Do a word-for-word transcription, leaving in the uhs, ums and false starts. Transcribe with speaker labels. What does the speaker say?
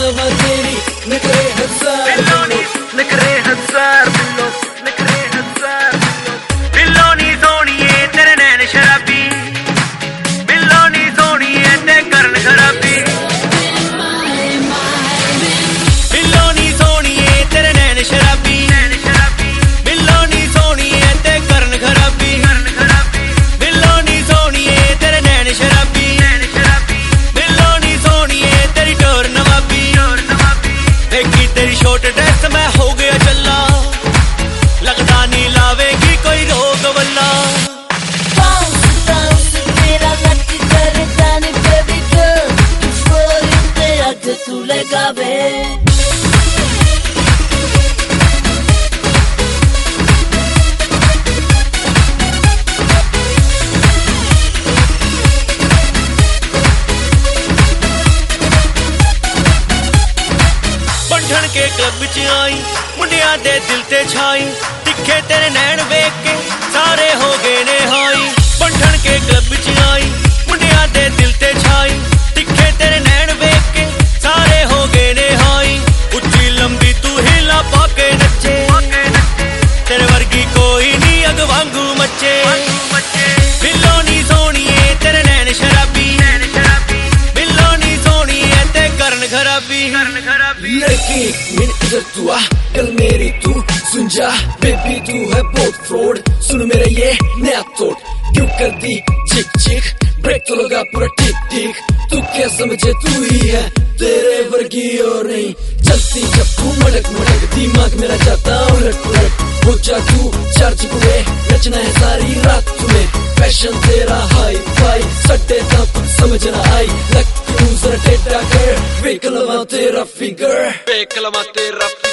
Speaker 1: लवा तेरी नखरे हजार
Speaker 2: बिल्लोनी नखरे हजार बिल्लो नखरे हजार बिल्लोनी सोनिए तेरे नैन शराबी बिल्लोनी सोनिए ते करन खराबी बिल्लोनी सोनिए तेरे नैन शराबी बिल्लोनी सोनिए ते करन खराबी बिल्लोनी सोनिए तेरे नैन शराबी बिल्लोनी सोनिए तेरी टोर नवाबी देखी तेरी शॉर्ट ड्रेस मैं हो गया चल्ला लगदा नहीं लावेगी कोई रोग वल्ला
Speaker 3: तू लगावे
Speaker 2: बंधन के क्लब च आई मुंडिया दे दिल ते छाई दिखे तेरे नैन वेख के सारे हो गए ने हाई बंधन के क्लब च आई मुंडिया दे दिल ते छाई दिखे तेरे नैन वेख के सारे हो गए ने हाई उच्ची लंबी तू हिला पाके नचे तेरे वर्गी कोई नहीं अग वांगू मचे बिल्लोनी सोनिए तेरे नैन शराबी बिल्लोनी सोनिए ते करन खराबी
Speaker 1: लड़की मेरी इधर तू आ कल मेरी तू सुन जा बेबी तू है बहुत फ्रॉड सुन मेरा ये नया थॉट क्यों कर दी चिक चिक ब्रेक तो लगा पूरा टिक टिक तू क्या समझे तू ही है तेरे वर्गी और नहीं चलती जब तू मटक मटक दिमाग मेरा जाता उलट पुलट हो जा तू चार्ज पूरे नचना है सारी रात तुम्हें फैशन तेरा हाई फाई सट्टे था कुछ समझ ना आई लग क्यों जरा टेढ़ा कर वेक लवा तेरा फिगर
Speaker 2: वेक लवा तेरा